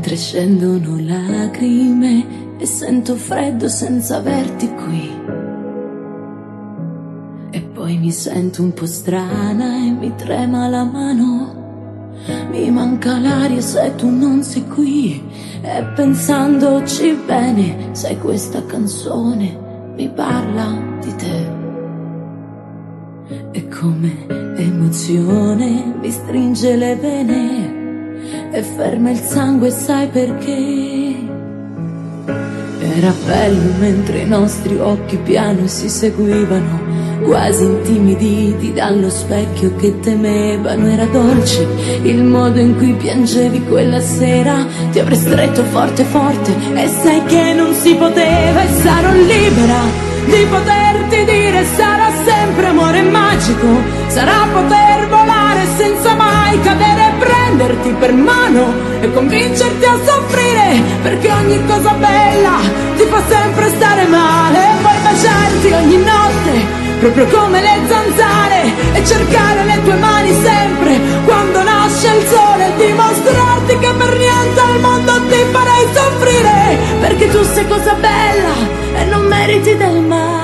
mentre scendono lacrime e sento freddo senza averti qui. E poi mi sento un po' strana e mi trema la mano, mi manca l'aria se tu non sei qui. E pensandoci bene, sai, questa canzone mi parla di te. E come emozione mi stringe le vene e ferma il sangue, sai perché? Era bello mentre i nostri occhi piano si seguivano, quasi intimiditi dallo specchio che temevano. Era dolce il modo in cui piangevi quella sera, ti avrei stretto forte forte e sai che non si poteva. E sarò libera di poterti dire sarà sempre amore magico, sarà poter volare senza mai cadere e prenderti per mano e convincerti a soffrire, perché ogni cosa bella ti fa sempre stare male. E poi baciarti ogni notte proprio come le zanzare e cercare le tue mani sempre quando nasce il sole e dimostrarti che per niente al mondo ti farei soffrire, perché tu sei cosa bella e non meriti del male.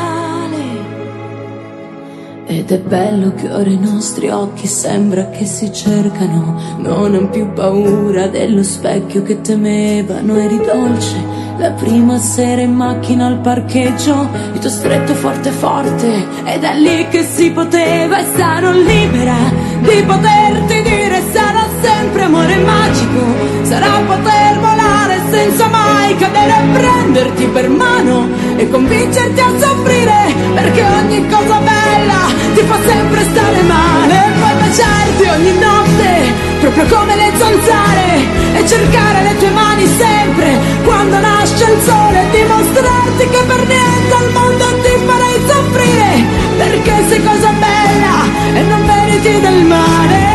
Ed è bello che ora i nostri occhi sembra che si cercano, non han più paura dello specchio che temevano. Eri dolce la prima sera in macchina al parcheggio, io t'ho stretto forte forte ed è lì che si poteva. E sarò libera di poterti dire sarà sempre amore magico, sarà poter volare senza mai cadere e prenderti per mano e convincerti a soffrire, perché ogni cosa bella ti fa sempre stare male. E poi baciarti ogni notte proprio come le zanzare e cercare le tue mani sempre quando nasce il sole e dimostrarti che per niente al mondo ti farei soffrire, perché sei cosa bella e non meriti del male.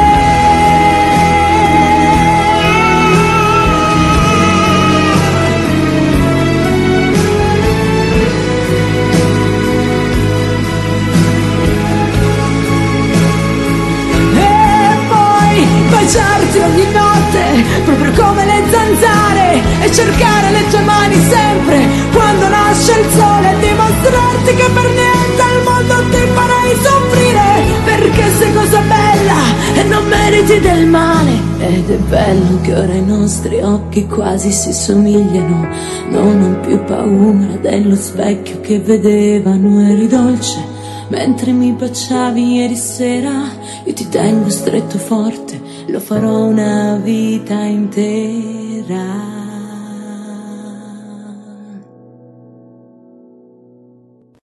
Baciarti ogni notte proprio come le zanzare e cercare le tue mani sempre quando nasce il sole e dimostrarti che per niente al mondo ti farei soffrire, perché sei cosa bella e non meriti del male. Ed è bello che ora i nostri occhi quasi si somigliano, non ho più paura dello specchio che vedevano. Eri dolce mentre mi baciavi ieri sera, io ti tengo stretto forte, lo farò una vita intera.